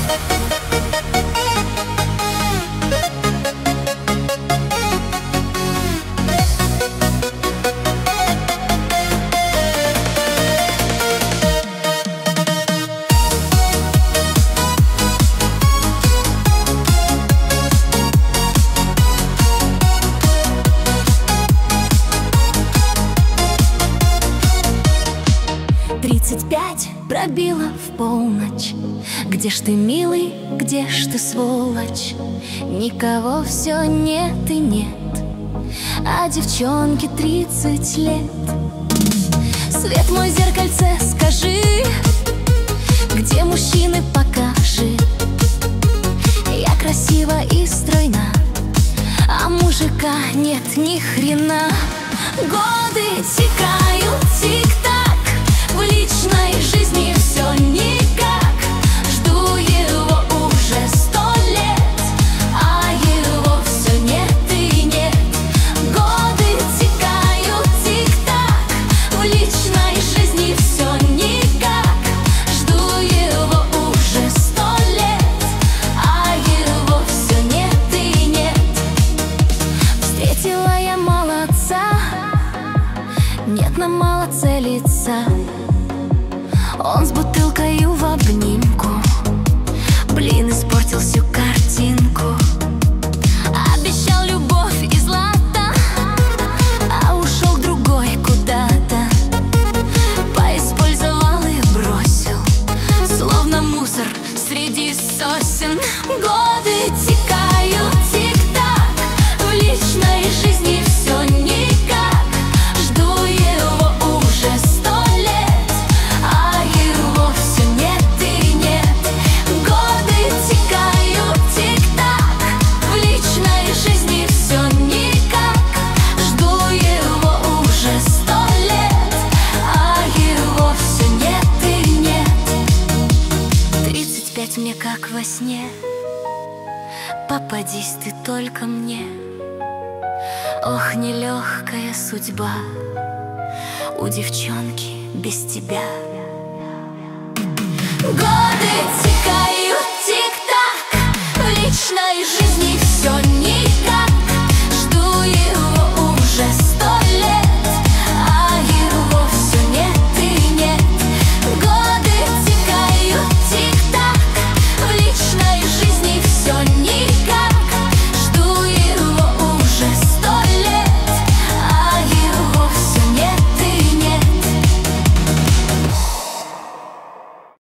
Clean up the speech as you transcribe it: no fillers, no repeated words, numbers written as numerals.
Пробила в полночь. Где ж ты, милый, где ж ты, сволочь? Никого все нет и нет, а девчонке 30 лет. Свет мой, зеркальце, скажи, где мужчины, покажи. Я красива и стройна, а мужика нет ни хрена. Годы текают, тик-так, в личной жизни все никак. Жду его уже 100 лет, а его все нет и нет. Годы текают, тик-так, в личной жизни все никак. Жду его уже 100 лет, а его все нет и нет. Встретила я молодца, нет, нам мало целиться. Он с бутылкою в обнимку, блин, испортил всю картинку. Обещал любовь и злато, а ушел к другой куда-то. Поиспользовал и бросил, словно мусор среди сосен. Годы текают, тик-так, в личной жизни все никак. Жду его уже 100 лет, а его все нет и нет. Годы текают, тик-так, в личной жизни все никак. Жду его уже 100 лет, а его все нет и нет. 35 мне как во сне, попадись ты только мне. Ох, нелегкая судьба у девчонки без тебя.